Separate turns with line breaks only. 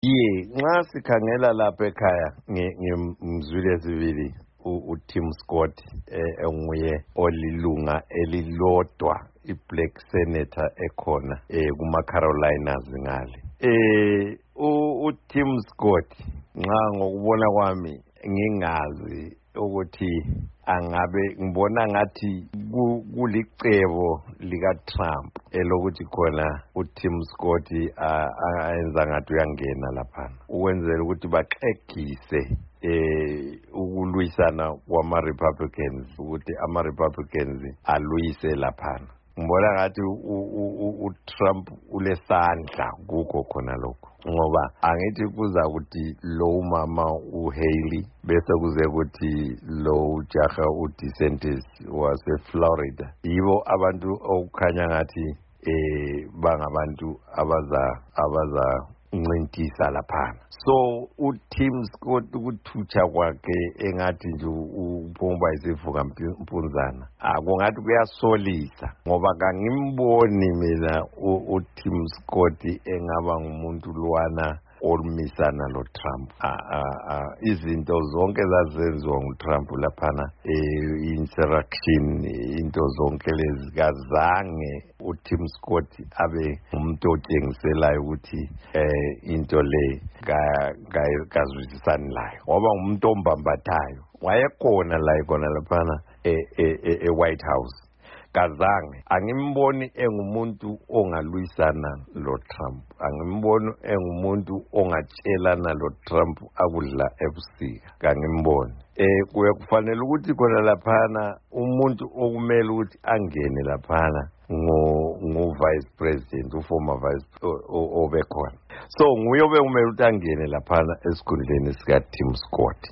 nxa sikhangela lapha ekhaya ngimzwile sibili uTim Scott enguye olilunga elilodwa iBlack Senator ekhona kuma-Carolinas ngale. uTim Scott nxa ngokubona kwami ngingazi ukuthi angabe ngibona ngathi kulicebo likaTrump elokuthi khona uTim Scott ayenza ngathi uyangena lapha ukwenzela ukuthi baxegise ukulwisana kwama-Republicans ukuthi ama-Republicans alwise lapha. Ngibona ngathi uTrump ulesandla kukho khona lokho ngoba angithi kuza ukuthi lo mama uHaley bese kuze ukuthi lo jaha uDeSantis waseFlorida yibo abantu okukhanya ngathi bangabantu abaza ncintisa lapha. So uTim Scott ukuthutsha kwakhe engathi nje uphumba isivuka mpunzana akungathi kuyasolisa ngoba kangimboni mina uTim Scott engaba ngumuntu lwana olumisana lo Trump. Izinto zonke zazenziwa nguTrump laphana interaction into zonke lezi kazange uTim Scott abe umuntu otshengiselayo ukuthi into le kazwisisani layo ngoba ngumuntu ombambathayo wayekhona laphana eWhite House kazange angimboni engumuntu ongalwisana lo Trump angimboni engumuntu ongatshelana lo Trump akudla ebusika kangimboni. Kufanele ukuthi khona laphana umuntu okumele ukuthi angene laphana vice president uformer vice obekhona so nguye obekumele ukuthi angene laphana esikhundleni sika Tim Scott.